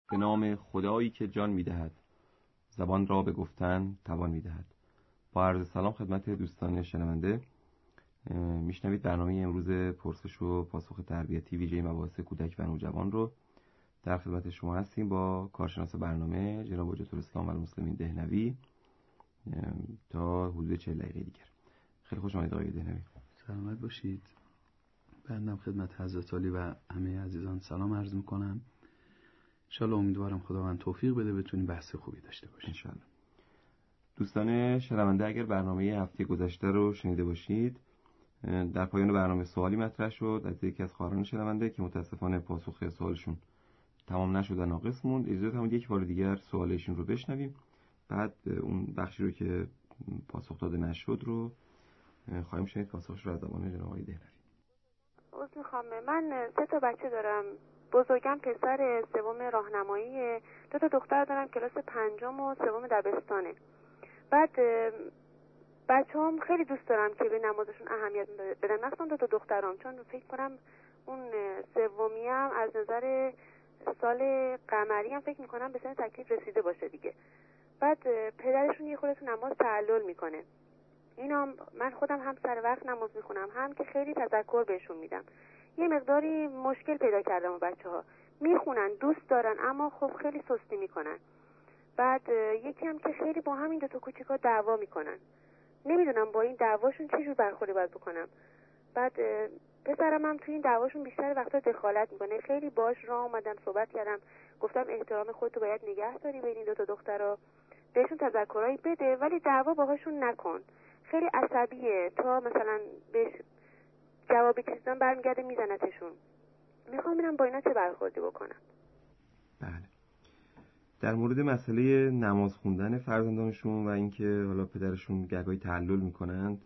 به نام خدایی که جان می‌دهد، زبان را به گفتن توان می‌دهد. با عرض سلام خدمت دوستان شنونده، میشنوید برنامه امروز پرسش و پاسخ تربیتی ویژه مباحث کودک و نوجوان رو در خدمت شما هستیم با کارشناس برنامه جناب حجت الاسلام و المسلمین دهنوی تا حدود 40 دقیقه دیگر. خیلی خوش آمدید آقای دهنوی. سلامت باشید. بنده خدمت حضرت علی و همه عزیزان سلام عرض میکنم. انشالله امیدوارم خداوند توفیق بده بتونیم بحث خوبی داشته باشیم انشالله. دوستان شنونده اگر برنامه هفته گذشته رو شنیده باشید، در پایان برنامه سوالی مطرح شد از یکی از خواهران شنونده که متاسفانه پاسخ سوالشون تمام نشد و ناقص موند. اجازه بدید یک بار دیگر سوالشون رو بشنویم، بعد اون بخشی رو که پاسخ داده نشد رو خواهیم شنید پاسخش رو از زبان جناب آقای دهنوی. عذر میخوام، من 3 بچه دارم. بزرگم پسر سوم راهنمایی، 2 دختر دارم کلاس 5 و 3 دبستانه. بعد بچه‌هام خیلی دوست دارم که به نمازشون اهمیت بدم، مخصوصا 2 دخترام، چون فکر کنم اون سومی هم از نظر سال قمری هم فکر میکنم به سن تکلیف رسیده باشه دیگه. بعد پدرشون یه خورده تو نماز تعلل میکنه. اینا من خودم هم سر وقت نماز میخونم، هم که خیلی تذکر بهشون میدم. یه مقداری مشکل پیدا کردم و بچه‌ها میخونن دوست دارن اما خب خیلی سستی میکنن. بعد یکی هم که خیلی با همین 2 کوچیکا دعوا میکنن، نمیدونم با این دعواشون چه جور برخوردی باید بکنم. بعد پسرم هم تو این دعواشون بیشتر وقتا دخالت میکنه. خیلی باش راه اومدم صحبت کردم، گفتم احترام خودتو باید نگه داری بین این 2 دخترا، بهشون تذکرایی بده ولی دعوا باهاشون نکن. خیلی عصبیه، تا مثلا بهش جوابی چیزان برمیگرده میزنتشون. میخوام ببینم با اینا چه برخوردی بکنم. بله. در مورد مسئله نماز خوندن فرزندانشون و اینکه حالا پدرشون گهگاهی تعلل میکنند،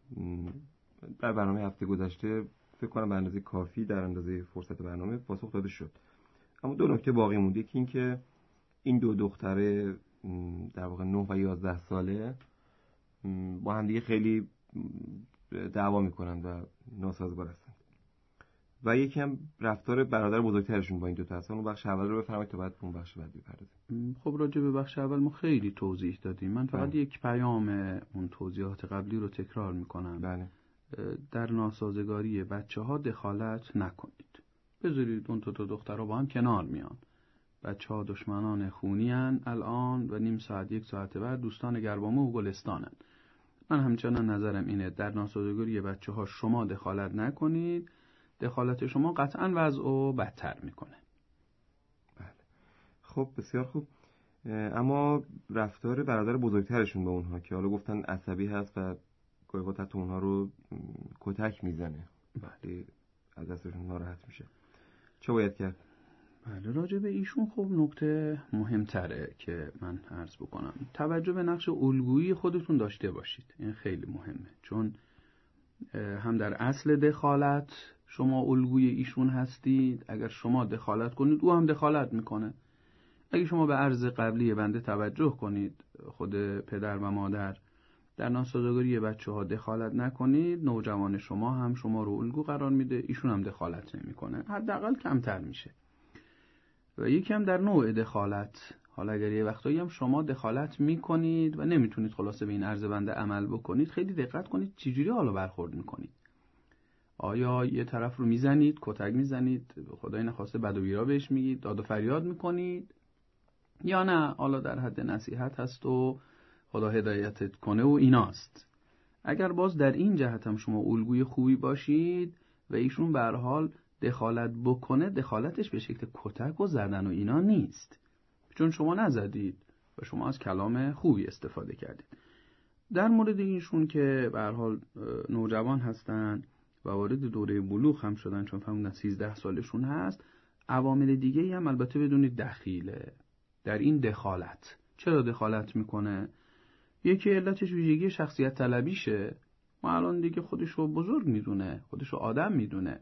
در برنامه هفته گذشته فکر کنم به اندازه کافی در اندازه فرصت برنامه پاسخ داده شد. اما 2 نکته باقی مونده که این که این 2 دختره در واقع 9 و 11 ساله با هم دیگه خیلی دعوا میکنن و ناسازگار هستن و یکی هم رفتار برادر بزرگترشون با این 2 تا هستن. اون بخش اول رو بفرمایید تا بعد اون بخش بعدی بپردازیم. خب راجع به بخش اول ما خیلی توضیح دادیم. من فقط یک پیام اون توضیحات قبلی رو تکرار میکنم. بله. در ناسازگاری بچه‌ها دخالت نکنید. بذارید اون 2 دخترها با هم کنار میان. بچه‌ها دشمنان خونی هن الان و نیم ساعت 1 ساعت بعد دوستان گربامه و گلستانن. من همچنان نظرم اینه در ناسازگاری بچه‌ها شما دخالت نکنید. دخالت شما قطعاً وضعو بدتر میکنه. بله. خب بسیار خوب. اما رفتار برادر بزرگترشون به اونها که حالا گفتن عصبی هست و گاهی وقت اونها رو کتک میزنه، وقتی از دستشون ناراحت میشه، چه باید کرد؟ بله، راجع به ایشون خب نکته مهمتره که من عرض بکنم. توجه به نقش الگویی خودتون داشته باشید. این خیلی مهمه، چون هم در اصل دخالت شما الگوی ایشون هستید. اگر شما دخالت کنید او هم دخالت میکنه. اگه شما به عرض قبلی بنده توجه کنید، خود پدر و مادر در ناسازگاری بچه‌ها دخالت نکنید، نوجوان شما هم شما رو الگو قرار میده، ایشون هم دخالت نمیکنه، حداقل کمتر میشه. و یکم در نوع دخالت، حالا اگر یه وقتایی هم شما دخالت میکنید و نمیتونید خلاصه به این عرض بنده عمل بکنید، خیلی دقت کنید چجوری حالا برخورد میکنید. آیا یه طرف رو میزنید، کتک میزنید، خدای نخواسته بد و بیرا بهش میگید، داد و فریاد میکنید، یا نه حالا در حد نصیحت هست و خدا هدایتت کنه و ایناست. اگر باز در این جهت هم شما الگوی خوبی باشید و ایشون به هر حال دخالت بکنه، دخالتش به شکل کتک و زدن و اینا نیست، چون شما نزدید و شما از کلام خوبی استفاده کردید. در مورد اینشون که به هر حال نوجوان هستن و وارد دوره بلوغ هم شدن، چون فهمیدن 13 سالشون هست، عوامل دیگه‌ای هم البته بدونید دخیله در این دخالت. چرا دخالت میکنه؟ یکی علتش ویژگی شخصیت طلبیشه. ما الان دیگه خودشو بزرگ میدونه، خودشو آدم میدونه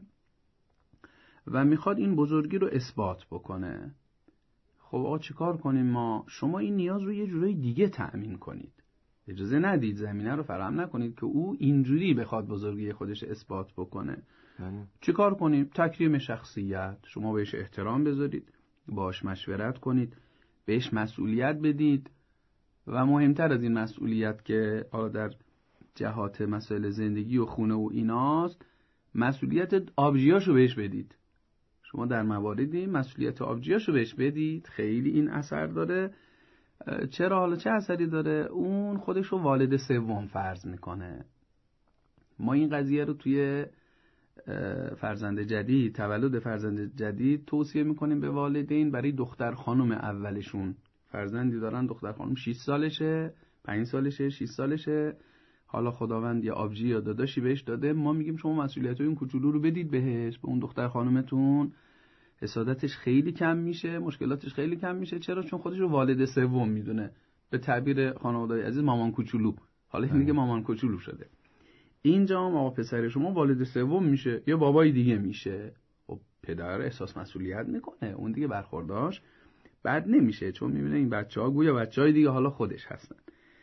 و میخواد این بزرگی رو اثبات بکنه. خب آقا چیکار کنیم ما؟ شما این نیاز رو یه جورای دیگه تأمین کنید. اجازه ندید، زمینه رو فراهم نکنید که او اینجوری بخواد بزرگی خودش اثبات بکنه. چیکار کنیم؟ تکریم شخصیت، شما بهش احترام بذارید. باش مشورت کنید، بهش مسئولیت بدید و مهمتر از این مسئولیت که حالا در جهات مسائل زندگی و خونه و ایناست، مسئولیت آبجیاشو بهش بدید. شما در مواردی مسئولیت آبجیاشو بهش بدید، خیلی این اثر داره. چرا؟ حالا چه اثری داره؟ اون خودشو والد سوم فرض میکنه. ما این قضیه رو توی فرزند جدید، تولد فرزند جدید توصیه میکنیم به والدین برای دختر خانم اولشون. فرزندی دارن، دختر خانم 6 سالشه، 5 سالشه، 6 سالشه، حالا خداوند یا آبجی یا داداشی بهش داده، ما میگیم شما مسئولیت‌های این کوچولو رو بدید بهش، به اون دختر خانمتون. حسادتش خیلی کم میشه، مشکلاتش خیلی کم میشه. چرا؟ چون خودش رو والد سوم میدونه. به تعبیر خانواده‌های عزیز مامان کوچولو. حالا این دیگه مامان کوچولو شده. اینجا هم آقا پسر شما والد سوم میشه یا بابای دیگه میشه. خب پدر احساس مسئولیت میکنه، اون دیگه برخورداش بد نمیشه، چون میبینه این بچه‌ها گویا بچه‌های دیگه حالا خودش هستن.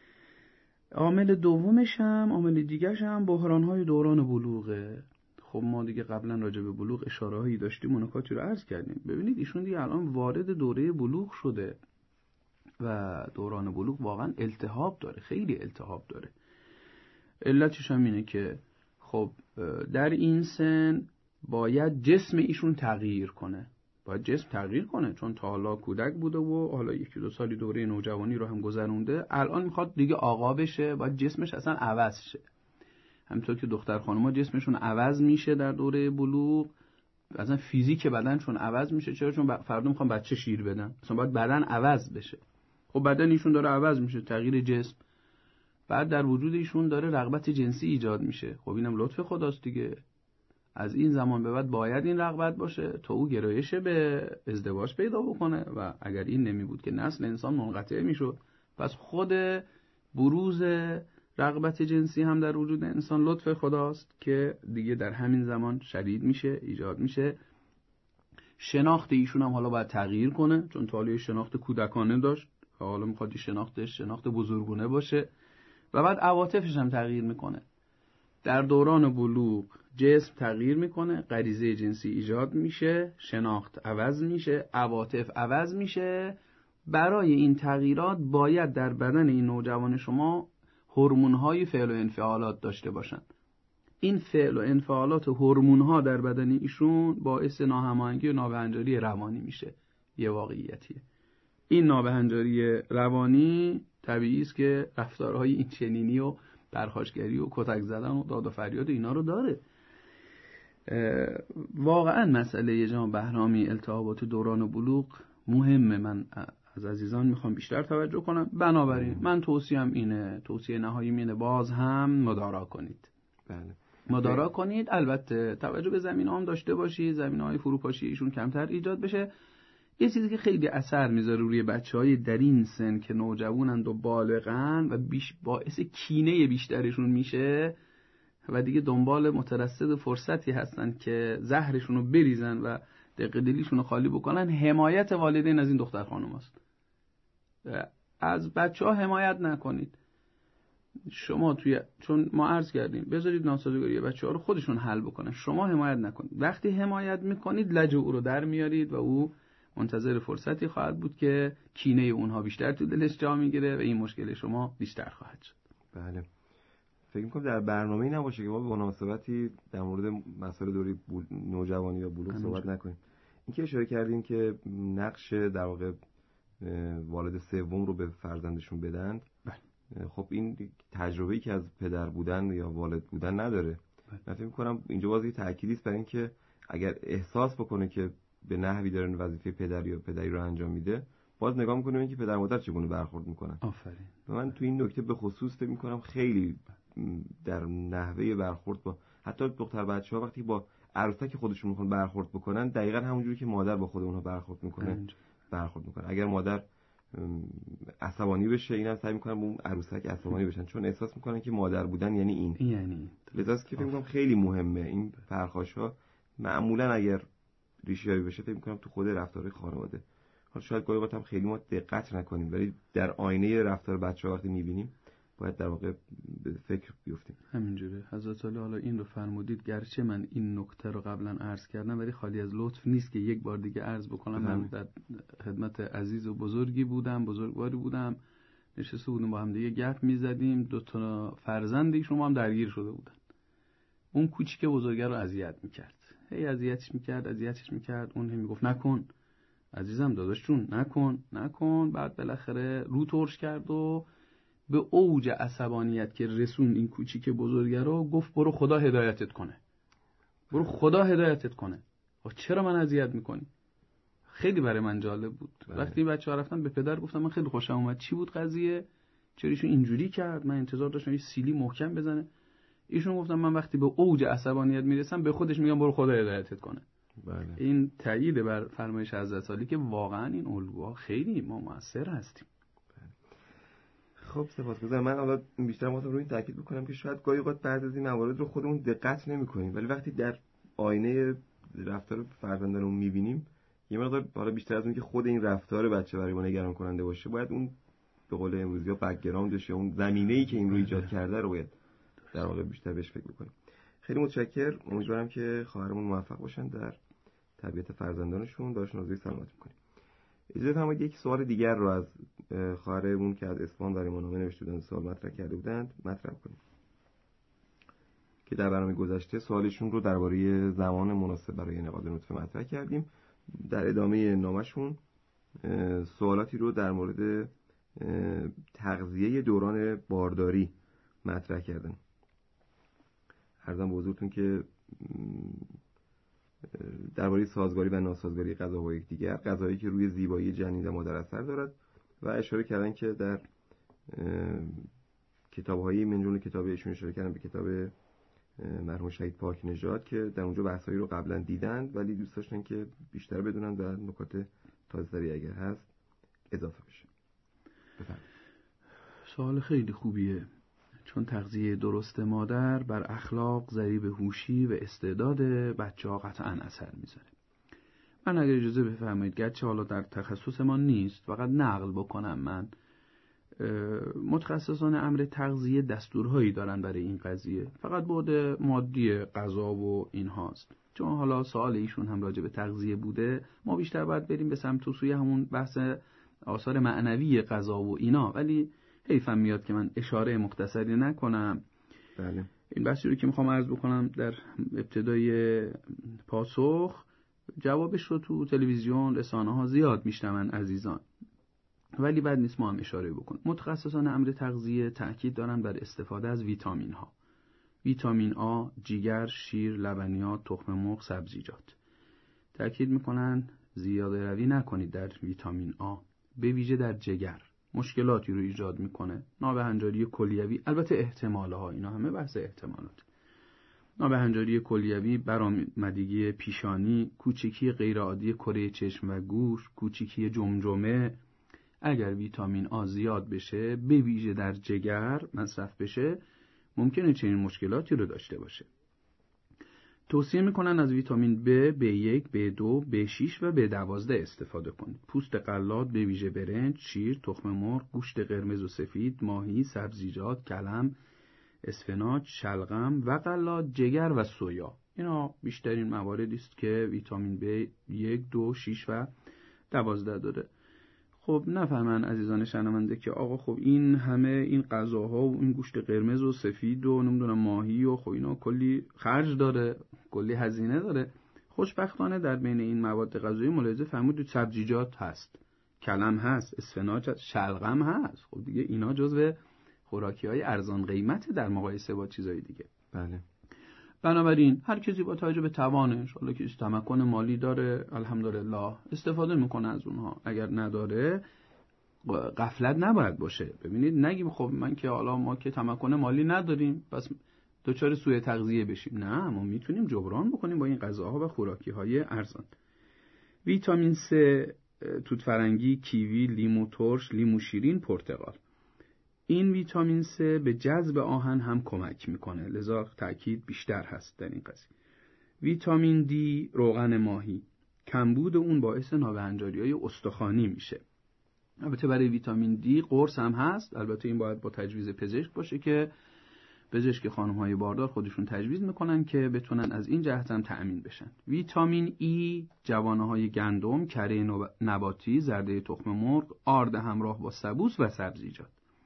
عامل دومش هم، عامل دیگه‌ش هم بحران‌های دوران بلوغه. خب ما دیگه قبلا راجع به بلوغ اشاره‌هایی داشتیم و نکاتی رو عرض کردیم. ببینید ایشون دیگه الان وارد دوره بلوغ شده و دوران بلوغ واقعا التهاب داره، خیلی التهاب داره. علتش هم اینه که خب در این سن باید جسم ایشون تغییر کنه. باید جسم تغییر کنه، چون تا حالا کودک بوده و حالا 1-2 سالی دوره نوجوانی رو هم گذرونده، الان میخواد دیگه آقا بشه، باید جسمش اصلا عوض شه. همونطور که دختر خانم‌ها جسمشون عوض میشه در دوره بلوغ، اصلا فیزیک بدنشون عوض میشه. چرا؟ چون فردا میخوان بچه شیر بدن، اصلا باید بدن عوض بشه. خب بدن ایشون داره عوض میشه، تغییر جسم، بعد در وجود ایشون داره رغبت جنسی ایجاد میشه. خب اینم لطف خداست دیگه. از این زمان به بعد باید این رغبت باشه تا او گرایش به ازدواج پیدا بکنه و اگر این نمی بود که نسل انسان منقطع میشد. پس خود بروز رغبت جنسی هم در وجود انسان لطف خداست که دیگه در همین زمان شدید میشه، ایجاد میشه. شناخت ایشون هم حالا باید تغییر کنه، چون تا حالا شناخت کودکانه داشت، حالا میخواد شناخت بزرگونه باشه. و بعد عواطفش هم تغییر میکنه. در دوران بلوغ جسم تغییر میکنه، غریزه جنسی ایجاد میشه، شناخت عوض میشه، عواطف عوض میشه. برای این تغییرات باید در بدن این نوجوان شما هورمون‌های فعل و انفعالات داشته باشن. این فعل و انفعالات هورمون‌ها در بدن ایشون باعث ناهماهنگی و نابهنجاری روانی میشه. یه واقعیتیه. این نابهنجاری روانی طبیعی است که رفتارهای این چنینی و پرخاشگری و کتک زدن و داد و فریاد اینا رو داره. واقعا مسئله جناب بهرامی التهابات دوران بلوغ مهمه. من از عزیزان میخوام بیشتر توجه کنم. بنابراین من توصیه نهاییم اینه باز هم مدارا کنید. بله. مدارا کنید. البته توجه به زمینه‌ها هم داشته باشید، زمینه‌های فروپاشی ایشون کمتر ایجاد بشه. یه چیزی که خیلی اثر میذاره روی بچه‌های در این سن که نوجوانند و بالغن و باعث کینه بیشترشون میشه و دیگه دنبال مترصد فرصتی هستن که زهرشون رو بریزن و دق دلیشون رو خالی بکنن، حمایت والدین از این دختر خانم است. از بچه‌ها حمایت نکنید. شما چون ما عرض کردیم بذارید ناسازگاری بچه‌ها رو خودشون حل بکنن، شما حمایت نکنید. وقتی حمایت میکنید لج او رو در میارید و او منتظر فرصتی خواهد بود که کینه اونها بیشتر تو دلش جا میگیره و این مشکل شما بیشتر خواهد شد. بله. فکر می‌کنم در برنامه‌ای نباشه که ما به مناسبتی در مورد مسائل دوره نوجوانی یا بلوغ صحبت نکنیم. این که اشاره کردیم که نقش در واقع والد سوم رو به فرزندشون بدن. خب این تجربه‌ای که از پدر بودن یا والد بودن نداره. من فکر می‌کنم اینجا بازی تأکیدی است بر این که اگر احساس بکنه که به نحوی داره وظیفه پدری یا پدری رو انجام میده، باز نگاه می‌کنه که پدر مادر چگونه برخورد می‌کنن. آفرین. من تو این نکته به خصوص فکر می‌کنم خیلی در نحوه برخورد با حتی دختر بچه‌ها وقتی با عروسک خودشون می‌خوان برخورد بکنن، دقیقاً همونجوری که مادر با خود اونها برخورد می‌کنه برخورد می‌کنه. اگر مادر عصبانی بشه، اینم سعی می‌کنن اون عروسک عصبانی بشن، چون احساس می‌کنن که مادر بودن یعنی این. یعنی لذاست که فکر می‌کنم خیلی مهمه این پرخاش‌ها. معمولاً اگر ریشه‌یابی بشه فکر می‌کنم تو خود رفتار خانواده. حالا شاید گاهی وقت هم خیلی ما دقت نکنیم، ولی در آینه رفتار بچه‌ها وقتی می‌بینیم باید در واقع به فکر بیفتیم. همینجوره حضرت علی حالا این رو فرمودید، گرچه من این نکته رو قبلا عرض کردم ولی خالی از لطف نیست که یک بار دیگه عرض بکنم. من در خدمت عزیز و بزرگی بودم، بزرگواری بودم، نشسته بودیم با هم دیگه گپ می‌زدیم، دو تا فرزند ایشون هم درگیر شده بودن. اون کوچیک بزرگه رو اذیت می‌کرد، هی اذیتش می‌کرد. اون هم میگفت نکن عزیزم داداش جون، نکن. بعد بالاخره رو ترش کرد و به اوج عصبانیت که رسون این کوچیک بزرگه رو گفت برو خدا هدایتت کنه. چرا من اذیت میکنی؟ خیلی برای من جالب بود. وقتی بچه‌ها رفتن به پدر گفتم من خیلی خوشم اومد، چی بود قضیه؟ چرا ایشون اینجوری کرد؟ من انتظار داشتم یه سیلی محکم بزنه. ایشون گفتم من وقتی به اوج عصبانیت میرسم به خودش میگم برو خدا هدایتت کنه. بله. این تایید بر فرمایش حضرت علی که واقعا این الگوها خیلی ما مؤثر هستیم. خب سپاسگزارم. من حالا بیشتر می‌خواستم روی این تاکید بکنم که شاید گاهی اوقات بعضی از این موارد رو خودمون دقت نمی‌کنیم، ولی وقتی در آینه رفتار فرزندانمون می‌بینیم یه مقدار حالا بیشتر از اون که خود این رفتار بچه برای ما نگران کننده باشه، باید اون به قول امروزی‌ها بک‌گراندش یا اون زمینه‌ای که این رو ایجاد کرده رو باید در واقع بیشتر بهش فکر بکنیم. خیلی متشکرم. امیدوارم که خواهرمون موفق باشن در تربیت فرزندانشون. داشتون روزی سلامت می‌کنیم. اجازه فرمایید یک سوال دیگر رو از خواهرمون که از اصفهان برای ما نامه نوشته بودند، سوال مطرح کرده بودند، مطرح کنیم. که در برنامه گذشته سوالشون رو درباره زمان مناسب برای انعقاد نطفه مطرح کردیم. در ادامه نامشون سوالاتی رو در مورد تغذیه دوران بارداری مطرح کردن. عرضم به حضورتون که درباره سازگاری و ناسازگاری غذا با یکدیگر، غذایی که روی زیبایی جنین و مادر اثر دارد، و اشاره کردن که در کتاب‌هایی من جمله کتاب ایشون اشاره کردن به کتاب مرحوم شهید پاک نژاد که در اونجا بحثایی رو قبلا دیدند ولی دوست داشتن که بیشتر بدونن و نکات تازه‌تری اگر هست اضافه بشه. بفرمایید. سوال خیلی خوبیه، چون تغذیه درست مادر بر اخلاق، ضریب هوشی و استعداد بچه‌ها قطعاً اثر میذاره. من اگر اجازه بفرمایید، گرچه حالا در تخصص ما نیست، فقط نقل بکنم، من متخصصان امر تغذیه دستورهایی دارن برای این قضیه، فقط بعد مادی غذا و این هاست. چون حالا سوال ایشون هم راجع به تغذیه بوده، ما بیشتر باید بریم به سمت و سوی همون بحث آثار معنوی غذا و اینا، ولی حیفم میاد که من اشاره مختصری نکنم. بله. این بحثی رو که میخوام عرض بکنم در ابتدای پاسخ، جوابش رو تو تلویزیون، رسانه ها زیاد میشنون عزیزان، ولی بد نیست ما هم اشاره بکنیم. متخصصان امر تغذیه تأکید دارن بر استفاده از ویتامین ها. ویتامین آ، جگر، شیر، لبنیات، تخم مرغ، سبزیجات. تأکید میکنن زیاده روی نکنید در ویتامین آ، به ویژه در جگر. مشکلاتی رو ایجاد میکنه. نابهنجاری کلیوی، البته احتماله ها، اینا همه بحث احتمالات. نابهنجاری کلیوی، برآمدگی پیشانی، کوچکی غیرعادی کره چشم و گوش، کوچکی جمجمه. اگر ویتامین آ زیاد بشه، به ویژه در جگر مصرف بشه، ممکنه چنین مشکلاتی رو داشته باشه. توصیه میکنن از ویتامین B، B1، B2، B6 و B12 استفاده کنید. پوست غلات، به ویژه برنج، شیر، تخم مرغ، گوشت قرمز و سفید، ماهی، سبزیجات، کلم، اسفناج، شلغم و غلات، جگر و سویا. اینا بیشترین مواردی است که ویتامین B1، 2، 6 و 12 داره. خب نفهمن عزیزان شنونده که آقا خب این همه این غذاها و این گوشت قرمز و سفید و نمیدونم ماهی و خب اینا کلی خرج داره، کلی هزینه داره. خوشبختانه در بین این مواد غذایی ملاحظه فرمودید سبزیجات هست، کلم هست، اسفناج هست، شلغم هست. خب دیگه اینا جزو خوراکی‌های ارزان قیمت در مقایسه با چیزای دیگه. بله. بنابراین هر کسی با توجه به توانش، حالا که تمکن مالی داره الحمدلله استفاده میکنه از اونها، اگر نداره غفلت نباید باشه. ببینید نگیم خب من که حالا ما که تمکن مالی نداریم پس دچار سوء تغذیه بشیم. نه، ما میتونیم جبران بکنیم با این غذاها و خوراکی‌های ارزان. ویتامین C، توت فرنگی، کیوی، لیمو ترش، لیمو شیرین، پرتقال. این ویتامین C به جذب آهن هم کمک میکنه، لذا تأکید بیشتر هست در این قضیه. ویتامین D، روغن ماهی، کمبود اون باعث نابهنجاری‌های استخوانی میشه. البته برای ویتامین دی قرص هم هست، البته این باید با تجویز پزشک باشه که پزشک خانم‌های باردار خودشون تجویز میکنن که بتونن از این جهت هم تأمین بشن. ویتامین ای جوانه‌های گندم، کره نباتی، زرده تخم مرغ، آرد همراه با سبوس و سبزیجات.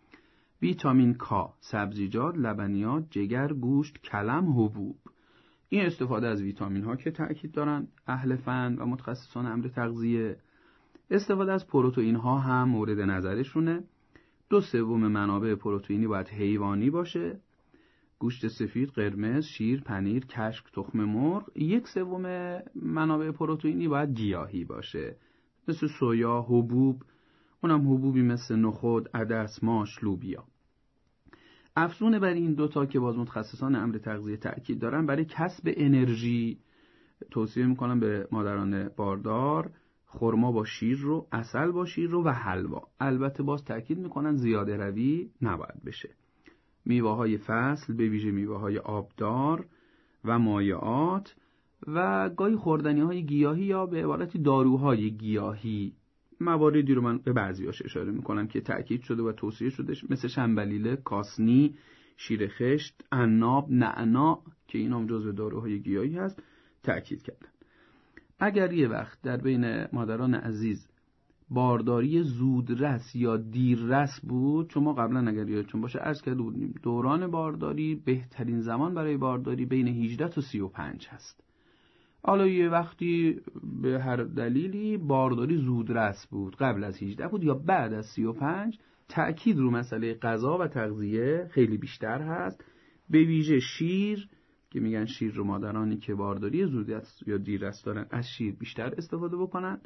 ویتامین کا، سبزیجات، لبنیات، جگر، گوشت، کلم، حبوب. این استفاده از ویتامین ها که تأکید دارن اهل فن و متخصصان امر تغذیه. استفاده از پروتئین ها هم مورد نظرشونه. 2/3 منابع پروتئینی باید حیوانی باشه، گوشت سفید، قرمز، شیر، پنیر، کشک، تخم مرغ. 1/3 منابع پروتئینی باید گیاهی باشه، مثل سویا، حبوب، اونم حبوبی مثل نخود، عدس، ماش، لوبیا. افزون بر این دوتا که باز متخصصان امر تغذیه تأکید دارن، برای کسب انرژی توصیه میکنم به مادران باردار خرما با شیر رو، عسل با شیر رو و حلوا. البته باز تأکید میکنن زیاده روی نباید بشه. میوه‌های فصل، به ویژه میوه‌های آبدار و مایعات و گاهی خوردنی‌های گیاهی یا به عبارتی داروهای گیاهی. مواردی رو من به بعضی‌هاش اشاره میکنم که تأکید شده و توصیه شده، مثل شنبلیله، کاسنی، شیر خشت، عناب، نعنا که اینا هم جزو داروهای گیاهی هست، تأکید کردن. اگر یه وقت در بین مادران عزیز بارداری زودرس یا دیررس بود، چون ما قبلا اگر یادتون باشه عرض کرده بودیم دوران بارداری، بهترین زمان برای بارداری بین 18 تا 35 هست. حالا یه وقتی به هر دلیلی بارداری زودرس بود، قبل از 18 بود یا بعد از 35، تأکید رو مسئله غذا و تغذیه خیلی بیشتر هست. به ویژه شیر که میگن شیر رو مادرانی که بارداری زودرس یا دیررس دارن از شیر بیشتر استفاده بکنن.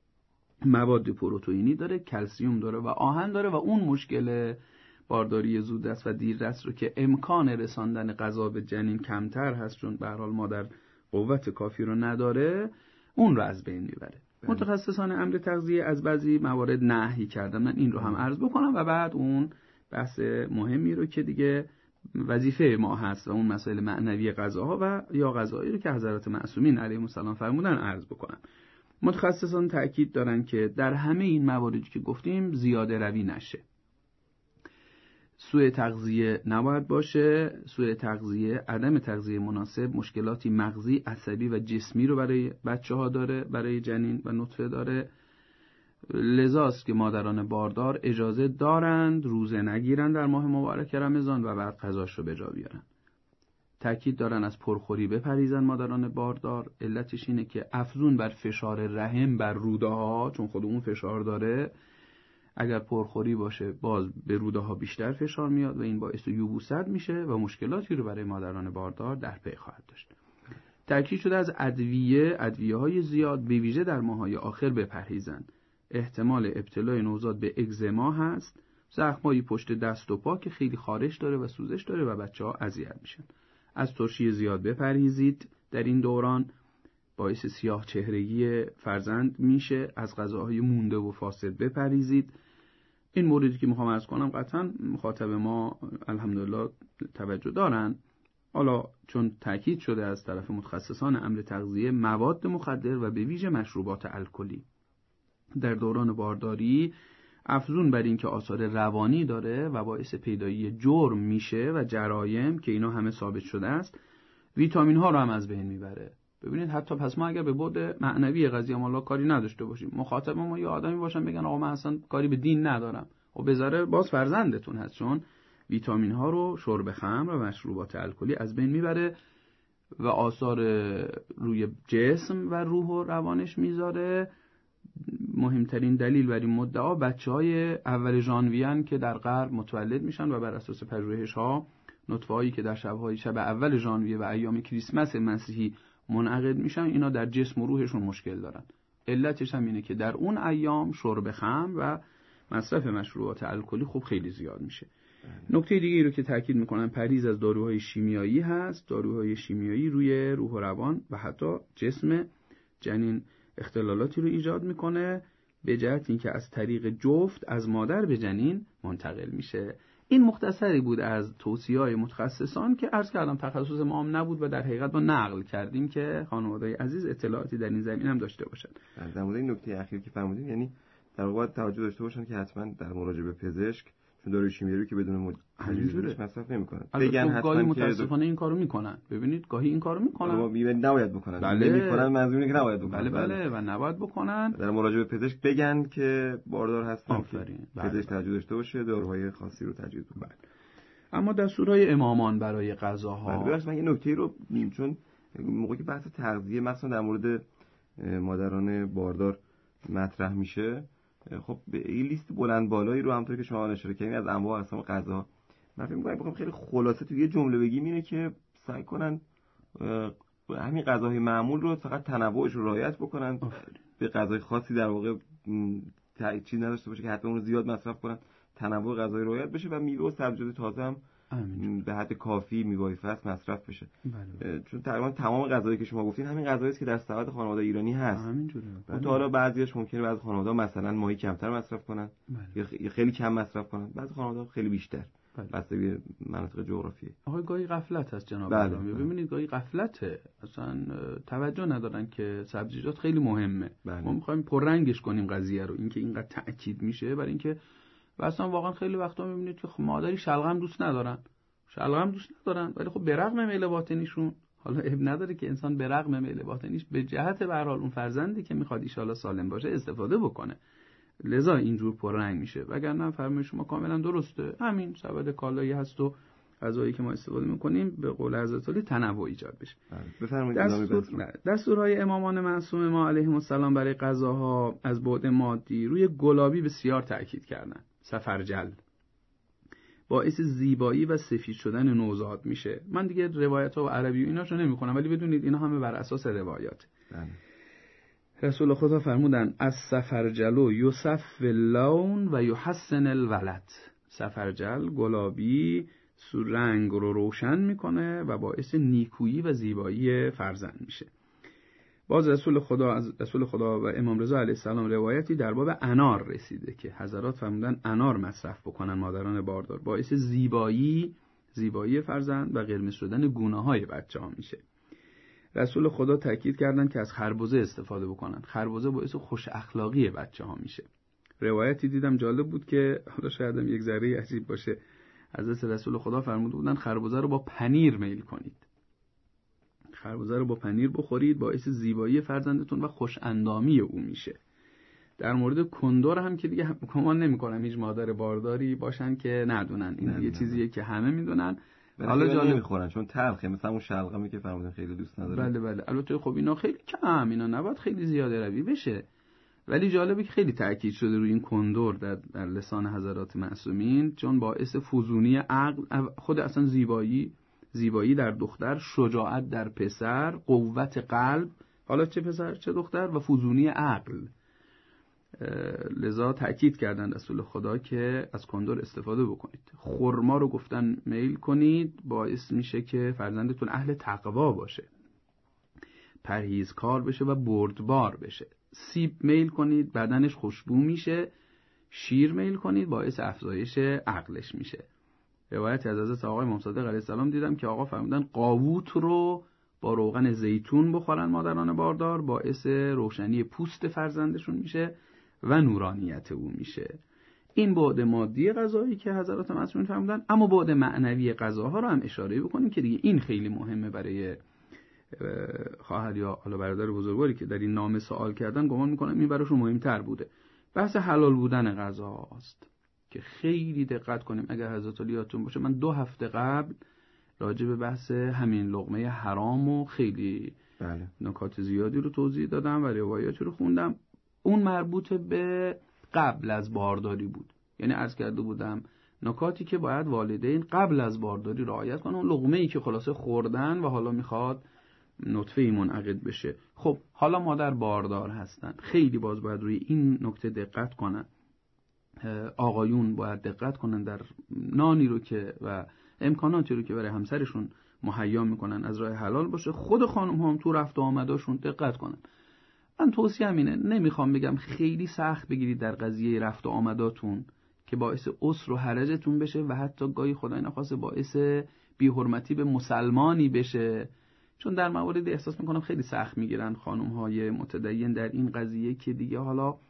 مواد پروتئینی داره، کلسیم داره و آهن داره و اون مشکل بارداری زودرس و دیررس رو که امکان رساندن غذا به جنین کمتر هست، چون به هر حال مادر قوت کافی رو نداره، اون رو از بین میبره. متخصصان امر تغذیه از بعضی موارد نهی کردن، من این رو هم عرض بکنم و بعد اون بحث مهمی رو که دیگه وظیفه ما هست و اون مسائل معنوی غذاها و یا غذایی رو که حضرات معصومین علیهم السلام فرمودن عرض بکنم. متخصصان تأکید دارن که در همه این مواردی که گفتیم زیاده روی نشه. سوء تغذیه نباید باشه. سوء تغذیه، عدم تغذیه مناسب مشکلاتی مغزی، عصبی و جسمی رو برای بچه‌ها داره، برای جنین و نطفه داره. لذاست که مادران باردار اجازه دارند روزه نگیرن در ماه مبارک رمضان و بعد غذاش رو به جا بیارن. تأکید دارن از پرخوری بپریزن مادران باردار. علتش اینه که افزون بر فشار رحم بر روده ها، چون خود اون فشار داره، اگر پرخوری باشه باز به روده ها بیشتر فشار میاد و این باعث یبوست میشه و مشکلاتی رو برای مادران باردار در پی خواهد داشت. تأکید شده از ادویه های زیاد به ویژه در ماه‌های آخر بپرهیزن. احتمال ابتلای نوزاد به اگزما هست، زخم‌های پشت دست و پا که خیلی خارش داره و سوزش داره و بچه‌ها اذیت میشن. از ترشی زیاد بپرهیزید در این دوران، باعث سیاه چهرگی فرزند میشه. از غذاهای مونده و فاسد بپرهیزید. این موردی که میخوام عرض کنم قطعا مخاطب ما الحمدلله توجه دارن. حالا چون تأکید شده از طرف متخصصان امر تغذیه مواد مخدر و به ویژه مشروبات الکلی در دوران بارداری، افزون بر این که آثار روانی داره و باعث پیدایی جرم میشه و جرایم که اینا همه ثابت شده است، ویتامین ها رو هم از بین میبره. ببینید حتی پس ما اگر به بعد معنوی قضیه ما کاری نداشته باشیم، مخاطب ما یه آدمی باشن بگن آقا من اصلا کاری به دین ندارم، و بذاره باز فرزندتون هست، چون ویتامین ها رو شرب خمر و مشروبات الکلی از بین میبره و آثار روی جسم و روح و روانش میذاره. مهمترین دلیل بر این مدعا بچه‌های اول ژانویه که در غرب متولد میشن و بر اساس پژوهش‌ها نطفه‌هایی که در شب اول ژانویه و ایام کریسمس مسیحی منعقد میشن، اینا در جسم و روحشون مشکل دارن. علتش هم اینه که در اون ایام شرب خمر و مصرف مشروبات الکلی خوب خیلی زیاد میشه. نکته دیگه ای رو که تاکید میکنن پرهیز از داروهای شیمیایی هست. داروهای شیمیایی روی روح و روان و حتی جسم جنین اختلالاتی رو ایجاد میکنه، به جهت اینکه از طریق جفت از مادر به جنین منتقل میشه. این مختصری بود از توصیه‌های متخصصان که عرض کردم تخصص ما هم نبود و در حقیقت ما نقل کردیم که خانواده‌های عزیز اطلاعاتی در این زمینه هم داشته باشن. در مورد این نکته اخیر که فرمودین، یعنی در واقع توجه داشته باشن که حتما در مراجعه به پزشک، چون داروی شیمیایی که بدون تجویزش مصرف نمی‌کنن. بگن حتما گاهی متاسفانه این کارو میکنن. ببینید گاهی این کارو میکنن. ما نباید بکنن. بله. نمی‌کنن، منظور اینه که نباید بکنن. بله و نباید بکنن. در مراجعه به پزشک بگن که باردار هستن. پزشک بله. توجه داشته باشه، داروهای خاصی رو تجویز بکنه. اما دستورهای امامان برای غذاها. بله، من این نکته رو چون موقعی که بحث تغذیه مثلا در مورد مادران باردار مطرح میشه، خب این لیست بلند بالایی رو همونطور که شما اشاره کردین از انواع اقسام غذا، من فکر می‌کنم خیلی خلاصه توی یه جمله بگیم اینه که سعی کنن همین غذاهای معمول رو فقط تنوعش رو رعایت بکنن، به غذای خاصی در واقع چیز نداشته باشه که حتما اون رو زیاد مصرف کنن، تنوع غذایی رعایت بشه و میوه و سبزیجات تازه هم به حد کافی میوه فصل مصرف بشه. بله. چون تقریبا تمام غذایی که شما گفتین همین غذایی است که در سبد خانواده ایرانی هست. همینجوره. بله. تا حالا بعضیش ممکنه بعضی خانواده مثلا ماهی کمتر مصرف کنن، بله. یا خیلی کم مصرف کنن، بعضی خانواده خیلی بیشتر. بله. بستگی به مناطق جغرافیایی. آقای گاهی غفلت هست جناب بله. ببینید گاهی غفلته، اصلا توجه ندارن که سبزیجات خیلی مهمه. بله. ما می‌خوایم پررنگش کنیم قضیه رو، اینکه اینقدر تاکید میشه برای اینکه اصلا واقعا خیلی وقتا می‌بینید که مادری شلغم دوست ندارن ولی خب به رغم میل باطنیشون، حالا اب نداره که انسان به رغم میل باطنیش به جهت به هر حال اون فرزندی که میخواد ان شاءالله سالم باشه استفاده بکنه، لذا اینجور پررنگ میشه. وگرنه فرمایش شما کاملا درسته، همین سبد کالایی هست و غذایی که ما استفاده میکنیم به قول حضرت علی تنوع ایجاد بشه. بفرمایید. دستورهای امامان معصوم ما علیهم السلام برای غذاها از بعد مادی روی گلابی بسیار تاکید کردن. سفرجل باعث زیبایی و سفید شدن نوزاد میشه. من دیگه روایت‌ها و عربی و ایناشو نمی‌خونم، ولی بدونید اینا همه بر اساس روایات. رسول خدا فرمودن از سفرجلو یصف اللون و یحسن الولد. سفرجل گلابی رنگ رو روشن میکنه و باعث نیکویی و زیبایی فرزند میشه. باز رسول خدا و امام رضا علیه السلام روایتی در باب انار رسیده که حضرات فرمودن انار مصرف بکنن مادران باردار، باعث زیبایی فرزند و قرمز شدن گونه‌های بچه‌ها میشه. رسول خدا تاکید کردن که از خربزه استفاده بکنن، خربزه باعث خوش اخلاقی بچه‌ها میشه. روایتی دیدم جالب بود که حالا شاید هم یک ذره عجیب باشه، حضرت رسول خدا فرموده بودن خربزه رو با پنیر میل کنید، خربزه رو با پنیر بخورید، باعث زیبایی فرزندتون و خوش اندامی او میشه. در مورد کندر هم که دیگه گمان نمی‌کنم هیچ مادر بارداری باشن که ندونن، این یه چیزیه که همه میدونن. حالا جالب نمیخورن چون تلخه، مثلا اون شلغمی که فرمودن خیلی دوست ندارن. بله البته خب اینا خیلی کم، اینا نباید خیلی زیاده روی بشه، ولی جالبه که خیلی تاکید شده روی این کندر در لسان حضرات معصومین، چون باعث فزونی عقل، خود اصلا زیبایی در دختر، شجاعت در پسر، قوت قلب، حالا چه پسر چه دختر، و فزونی عقل. لذا تأکید کردن رسول خدا که از کندر استفاده بکنید. خرما رو گفتن میل کنید، باعث میشه که فرزندتون اهل تقوا باشه، پرهیزکار بشه و بردبار بشه. سیب میل کنید، بدنش خوشبو میشه. شیر میل کنید، باعث افزایش عقلش میشه. روایت از حضرت آقای امام صادق علیه السلام دیدم که آقا فرمودن قاووت رو با روغن زیتون بخورن مادران باردار، باعث روشنی پوست فرزندشون میشه و نورانیت او میشه. این بعد مادی غذایی که حضرات معصومین فرمودن. اما بعد معنوی غذاها رو هم اشاره بکنیم که دیگه این خیلی مهمه برای خواهر یا حالا برادر بزرگواری که در این نامه سوال کردن. گمان میکنم این براشون مهمتر بوده. بحث حلال بودن غذاست که خیلی دقت کنیم. اگر حضرت علی یادتون باشه من 2 هفته قبل راجع به بحث همین لقمه حرام و خیلی نکات زیادی رو توضیح دادم و روایاتی رو خوندم. اون مربوط به قبل از بارداری بود، یعنی عرض کرده بودم نکاتی که باید والدین قبل از بارداری رعایت کنن. اون لقمه‌ای که خلاصه خوردن و حالا میخواد نطفه‌ای منعقد بشه. خب حالا مادر باردار هستن، خیلی باز باید روی این نکته دقت کنن. آقایون باید دقت کنن در نانی رو که و امکاناتی رو که برای همسرشون مهیا میکنن از راه حلال باشه. خود خانم هم تو رفت و آمداشون دقت کنن. من توصیه‌ام اینه، نمیخوام بگم خیلی سخت بگیرید در قضیه رفت و آمداتون که باعث عسر و حرجتون بشه و حتی گاهی خدای نخواسته باعث بی‌حرمتی به مسلمانی بشه، چون در مواردی احساس میکنم خیلی سخت میگیرن خانم‌های متدین در این قضیه که دیگه حالا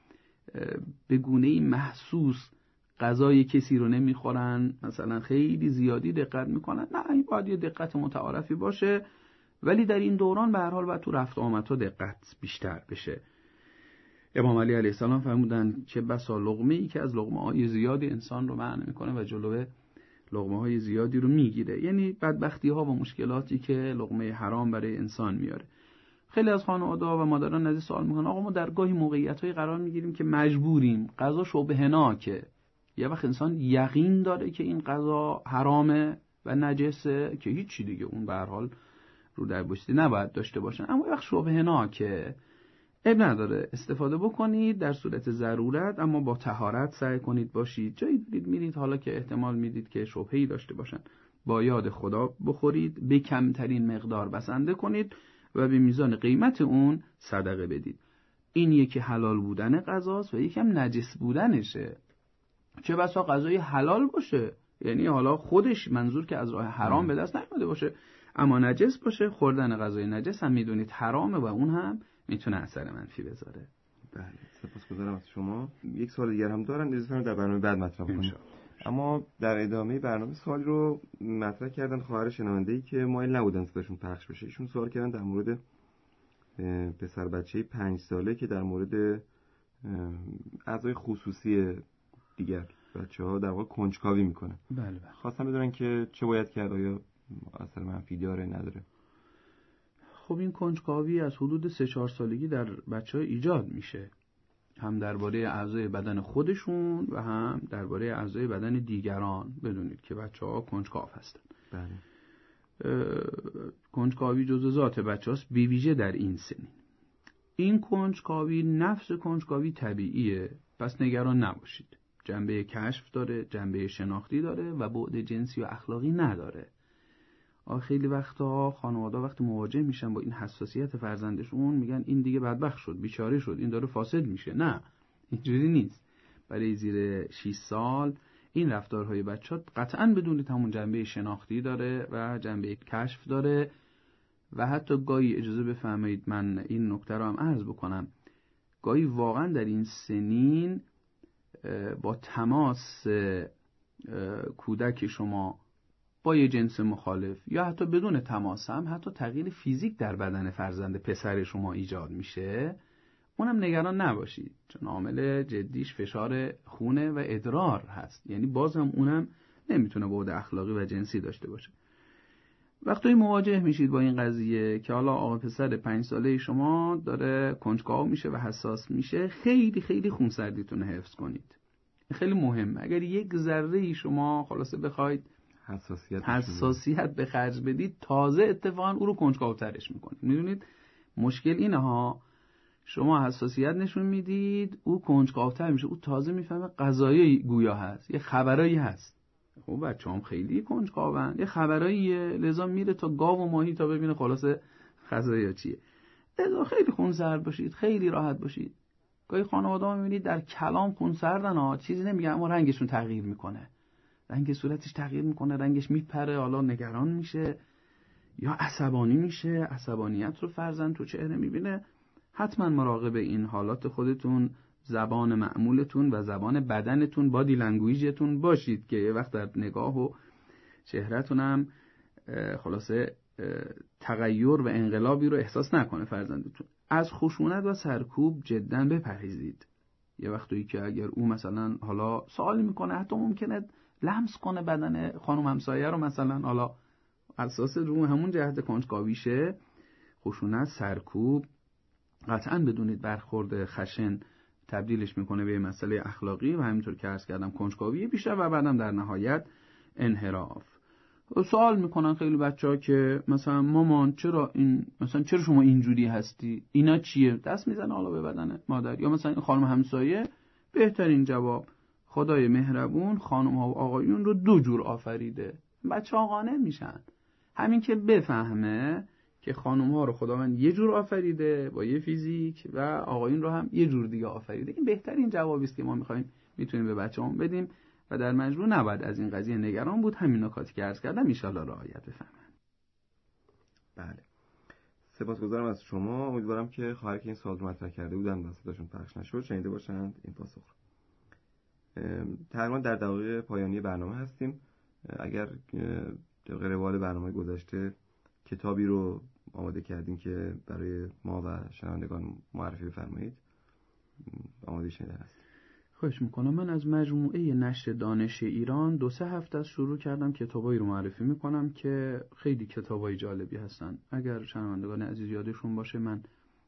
به گونه‌ای محسوس غذای کسی رو نمیخورن، مثلا خیلی زیادی دقت میکنن. نه، این باید یه دقت متعارفی باشه، ولی در این دوران به هر حال باید تو رفت و آمدها دقت بیشتر بشه. امام علی علیه السلام فرمودن که بسا لقمه‌ای که از لقمه‌های زیادی انسان رو منع میکنه و جلوه لقمه‌های زیادی رو میگیره، یعنی بدبختی‌ها و مشکلاتی که لقمه حرام برای انسان میاره. خیلی از خانواده‌ها و مادران نزدیک سوال میکنن آقا ما در گاهی موقعیت‌های قرار میگیریم که مجبوریم، غذا شبهه‌ناکه، یه وقت انسان یقین داره که این غذا حرامه و نجسه که هیچی دیگه اون به هر حال رو در بستی نباید داشته باشن، اما یه وقت شبهه‌ناکه، اب نداره استفاده بکنید در صورت ضرورت، اما با طهارت سعی کنید باشید. جایی دارید میرید حالا که احتمال میدید که شبهه‌ای داشته باشن، با یاد خدا بخورید، به کمترین مقدار بسنده کنید و به میزان قیمت اون صدقه بدید. این یکی حلال بودن غذاست و یکی هم نجس بودنشه. چه بسا غذای حلال باشه، یعنی حالا خودش منظور که از راه حرام به دست نیامده باشه، اما نجس باشه، خوردن غذای نجس هم میدونید حرامه و اون هم میتونه اثر منفی بذاره. بله، سپاسگزارم از شما. یک سوال دیگر هم دارن، اجازه در برنامه بعد مطرح کنیم. اما در ادامه برنامه سوال رو مطرح کردن خواهر شنونده‌ای که مایل نبودن صداشون پخش بشه. ایشون سوال کردن در مورد پسر بچه‌ای 5 ساله که در مورد اعضای خصوصی دیگر بچه‌ها در واقع کنجکاوی میکنه. بله. خواستم بدونن که چه باید کرد، آیا اثر منفی داره نداره؟ خب این کنجکاوی از حدود 3-4 سالگی در بچه‌ها ایجاد میشه، هم درباره اعضای بدن خودشون و هم درباره اعضای بدن دیگران. بدونید که بچه‌ها کنجکاو هستن. بله. کنجکاوی جزء ذات بچه‌هاست، به ویژه در این سن. این کنجکاوی نفس کنجکاوی طبیعیه، پس نگران نباشید. جنبه کشف داره، جنبه شناختی داره و بعد جنسی و اخلاقی نداره. خیلی وقتا خانواده وقتی مواجه میشن با این حساسیت فرزندشون میگن این دیگه بدبخت شد، بیچاره شد، این داره فاسد میشه. نه، اینجوری نیست. برای زیر 6 سال این رفتارهای بچه‌ها قطعاً بدونید همون جنبه شناختی داره و جنبه کشف داره و حتی گاهی اجازه بفرمایید من این نکته رو هم عرض بکنم، گاهی واقعاً در این سنین با تماس کودک شما با یه جنس مخالف یا حتی بدون تماس هم حتی تغییر فیزیک در بدن فرزند پسر شما ایجاد میشه، اونم نگران نباشید، چون عامل جدیش فشار خونه و ادرار هست، یعنی بازم اونم نمیتونه بعد اخلاقی و جنسی داشته باشه. وقتی مواجه میشید با این قضیه که حالا آقا پسر 5 ساله شما داره کنجکاو میشه و حساس میشه، خیلی خیلی خونسردیتون حفظ کنید. خیلی مهمه. اگر یک ذره شما خلاصه بخواید حساسیت به خرج بدید، تازه اتفاقا او رو کنجکاوترش میکنید. میدونید مشکل اینه ها، شما حساسیت نشون میدید او کنجکاوتر میشه، او تازه میفهمه قضایی گویا هست، یه خبرایی هست. خب بچه‌ام خیلی کنجکاون، یه خبراییه، لذا میره تا گاو و ماهی تا ببینه خلاصه قضایی چیه. لذا خیلی خونسرد باشید، خیلی راحت باشید. گاهی خانواده‌ها میبینید در کلام خونسردن ها، چیزی نمیگن اما رنگشون تغییر میکنه، رنگ صورتش تغییر میکنه، رنگش میپره، حالا نگران میشه یا عصبانی میشه، عصبانیت رو فرزند تو چهره میبینه. حتما مراقب این حالات خودتون، زبان معمولتون و زبان بدنتون، بادی لنگویجتون باشید که یه وقت در نگاه و چهرهتون هم خلاصه تغییر و انقلابی رو احساس نکنه فرزندتون. از خشونت و سرکوب جدا بپرهیزید. یه وقتی که اگر او مثلا حالا سوال میکنه، حتی ممکنه لمس کنه بدن خانم همسایه رو، مثلا حالا اساس رو همون جهت کنجکاویشه، خشونت، سرکوب، قطعاً بدونید برخورد خشن تبدیلش میکنه به مسئله اخلاقی و همینطور که عرض کردم کنجکاوی بیشتر و بعدم در نهایت انحراف. سوال میکنن خیلی بچه‌ها که مثلا مامان چرا شما اینجوری هستی؟ اینا چیه؟ دست میزنه حالا به بدن مادر، یا مثلا این خانم همسایه. بهترین جواب، خدای مهربون خانم ها و آقایون رو 2 جور آفریده. بچه‌ها قانع میشن. همین که بفهمه که خانم ها رو خداوند یه جور آفریده با یه فیزیک و آقایون رو هم یه جور دیگه آفریده، این بهترین جوابی است که ما میتونیم به بچه‌مون بدیم و در مجموع نباید از این قضیه نگران بود. همین نکاتی که عرض کردم ان شاءالله رعایت بفهمن. بله، سپاسگزارم از شما. امیدوارم که خواهر که این سوال رو مطرح کرده بودن و صداشون پخش نشد شنیده باشند این پاسخ رو. تقریبا در دقایق پایانی برنامه هستیم. اگر طبق روال برنامه گذشته کتابی رو آماده کردین که برای ما و شنوندگان معرفی بفرمایید، آماده شنیدن هست. خواهش میکنم. من از مجموعه نشر دانش ایران 2-3 هفته از شروع کردم کتابایی رو معرفی میکنم که خیلی کتابای جالبی هستن. اگر شنوندگان عزیز یادشون باشه، من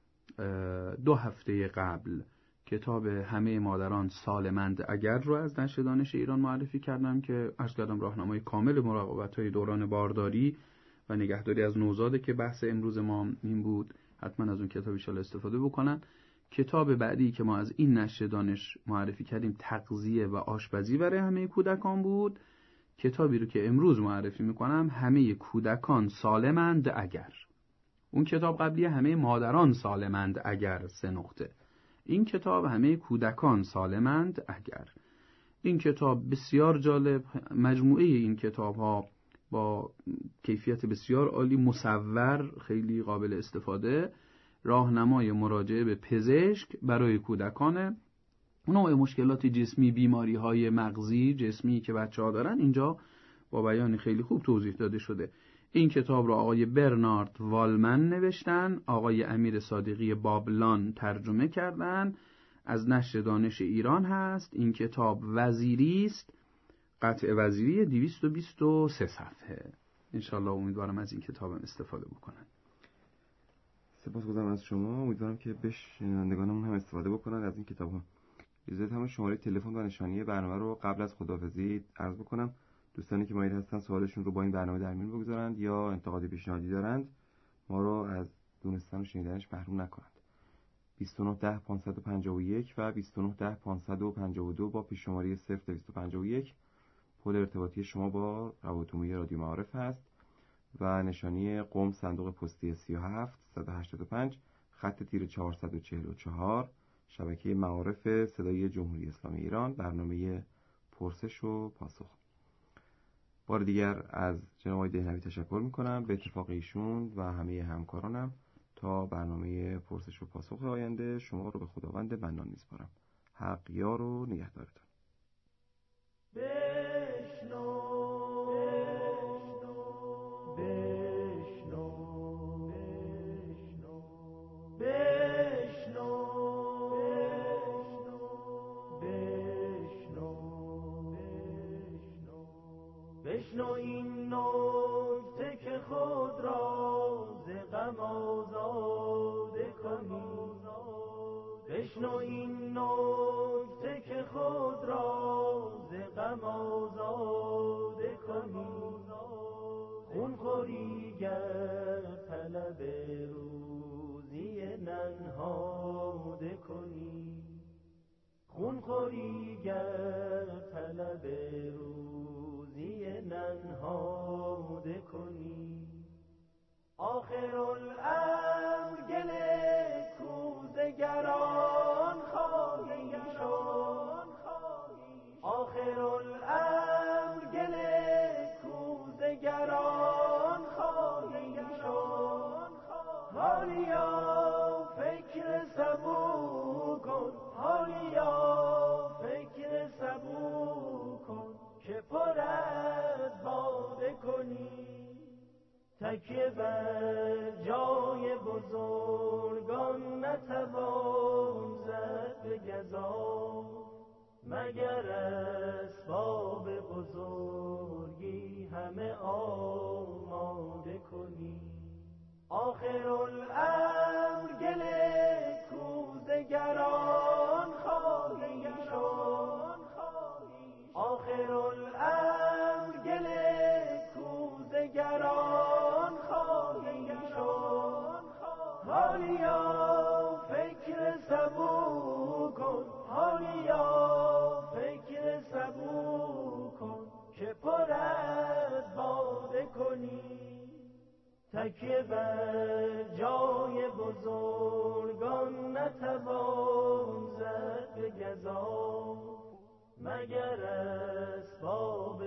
2 هفته قبل کتاب همه مادران سالمند اگر رو از نشر دانش ایران معرفی کردم که عرض کردم راهنمای کامل مراقبت‌های دوران بارداری و نگهداری از نوزاد که بحث امروز ما این بود. حتما از اون کتاب ان شاءالله استفاده بکنن. کتاب بعدی که ما از این نشر دانش معرفی کردیم تغذیه و آشپزی برای همه کودکان بود. کتابی رو که امروز معرفی میکنم همه کودکان سالمند اگر. اون کتاب قبلی همه مادران سالمند اگر 3 نقطه. این کتاب همه کودکان سالمند اگر. این کتاب بسیار جالب، مجموعه این کتاب ها با کیفیت بسیار عالی، مصور، خیلی قابل استفاده، راهنمای مراجعه به پزشک برای کودکان، نوع مشکلات جسمی، بیماری های مغزی جسمی که بچه ها دارن اینجا با بیان خیلی خوب توضیح داده شده. این کتاب را آقای برنارد والمن نوشتن، آقای امیر صادقی بابلان ترجمه کردن، از نشر دانش ایران هست. این کتاب وزیری است، قطع وزیری 223 صفحه. انشالله امیدوارم از این کتاب استفاده بکنن. سپاسگزارم از شما. امیدوارم که شنوندگانمون هم استفاده بکنن از این کتاب ها. اجازه هم شماره تلفن و نشانی برنامه رو قبل از خداحافظی عرض بکنم. دوستانی که مایل هستن سوالشون رو با این برنامه در میون بگذارند یا انتقادی پیشنهادی دارند ما رو از دونستن و شنیدنش محروم نکنند. 2910 551 و 2910 552 با پیش شماره 0251 پل ارتباطی شما با روابط عمومی رادیو معارف هست و نشانی قم صندوق پستی 37 185 خط تیر 444 شبکه معارف صدای جمهوری اسلامی ایران، برنامه پرسش و پاسخ. بار دیگر از جناب آقای دهنوی تشکر میکنم به اتفاق ایشون و همه همکارانم. تا برنامه پرسش و پاسخ آینده شما رو به خداوند منان میسپارم. حق یار و نگهدارتان. بشنو این نکته که خود را ز غم آزاده کنی. بشنو این نکته که خود را ز غم آزاده کنی. خون خوری گر طلب روزی ننهاده کنی. خون خوری گر طلب روزی ننهاده کنی. آخرالامر گل کوزگران خواهی شد. آخرالامر گل کوزگران خواهی شد. حالیا فکر سبو کن، حالیا فکر سبو کن که پر از باده کنی. تکیه بر جای بزرگان نتوان زد به گزاف، مگر اسباب بزرگی همه آماده کنی. آخرالامر گل کوزگران خواهی شد. آخرالامر گل کوزگران خواهی شد. حالیا فکر سبو کن، حالیا فکر سبو کن که پر از باده کنی. تکیه بر جای بزرگان نتوان زد به گزاف، مگر اسباب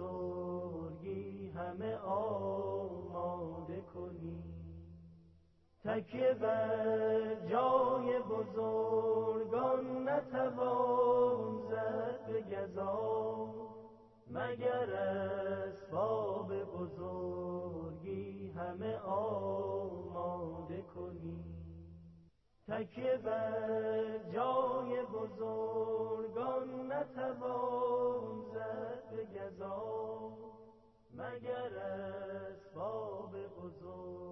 بزرگی همه آماده کنی. تکیه بر جای بزرگان نتوان زد به گزاف، مگر اسباب بزرگی همه آماده کنی. تکیه بر جای بزرگان نتوان زد به گزاف، مگر اسباب بزرگ